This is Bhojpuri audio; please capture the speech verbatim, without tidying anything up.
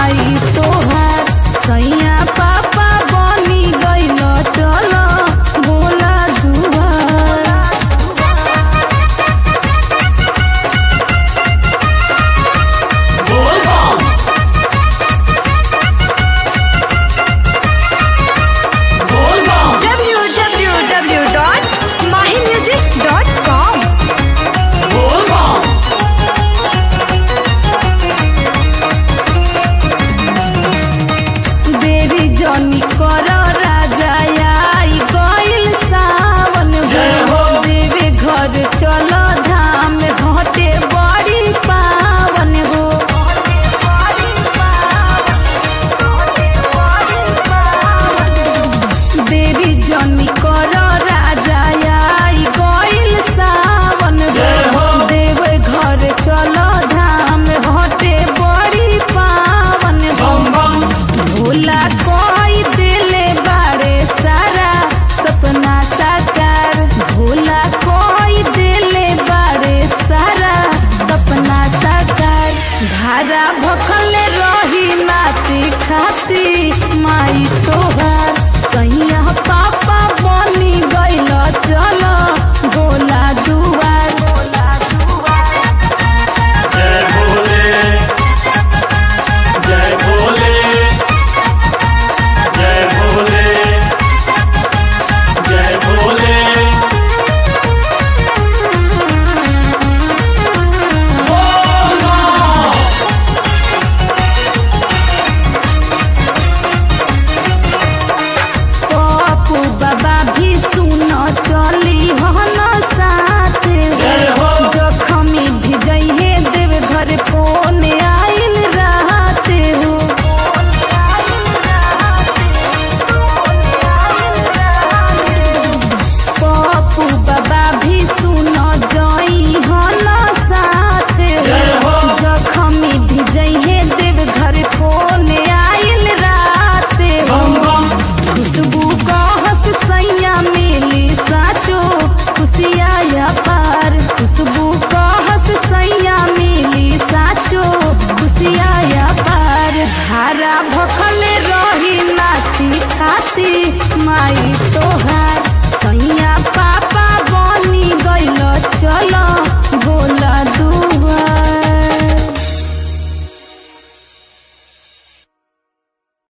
माई तोहार सैया पापा बनी गइल चलो भोला दुआर। w w w dot mahi music dot com देरी जनी कर राजा आई गइल सावन हो देवे घर चलो धाम घटे बड़ी पावन हो। देरी जनी कर राजा आई गइल सावन हो देवे घर चलो धाम घटे बड़ी पावन हो। भोला कोई दिले बारे सारा सपना साकार भोला कोई दिले बारे सारा सपना साकार। धारा भखल रही नाती खाती माई तोहार सैया पापा बनी गइल चलो भोला दुआर। जय भोले जय भोले जय भोले जय भोले पप्पू बाबा भी सुनो चली हन साथ हो जखमी भी जइहे देव घर फोन आइल रात हो। पप्पू बाबा भी सुनो जई हन साथ हो जखमी भी जइहे देव घर फोन आइल रात हो। खुशबू कहस सैया मिली साचो खुशिया पार खुशबू कहस सैया मिली साचो खुशिया पार। धारा भखल रही नाती खाती माई तोहार